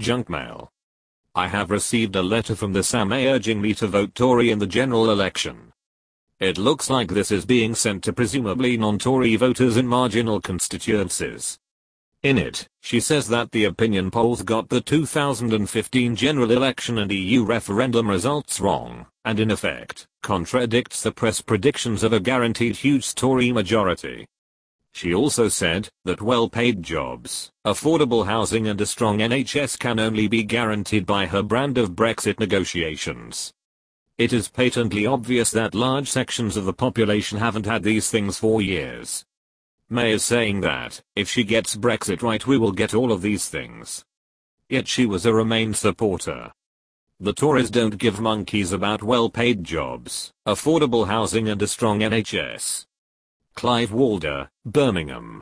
Junk mail. I have received a letter from the SAMA urging me to vote Tory in the general election. It looks like this is being sent to presumably non-Tory voters in marginal constituencies. In it, she says that the opinion polls got the 2015 general election and EU referendum results wrong, and in effect, contradicts the press predictions of a guaranteed huge Tory majority. She also said that well-paid jobs, affordable housing and a strong NHS can only be guaranteed by her brand of Brexit negotiations. It is patently obvious that large sections of the population haven't had these things for years. May is saying that, if she gets Brexit right, we will get all of these things. Yet she was a Remain supporter. The Tories don't give monkeys about well-paid jobs, affordable housing and a strong NHS. Clive Walder, Birmingham.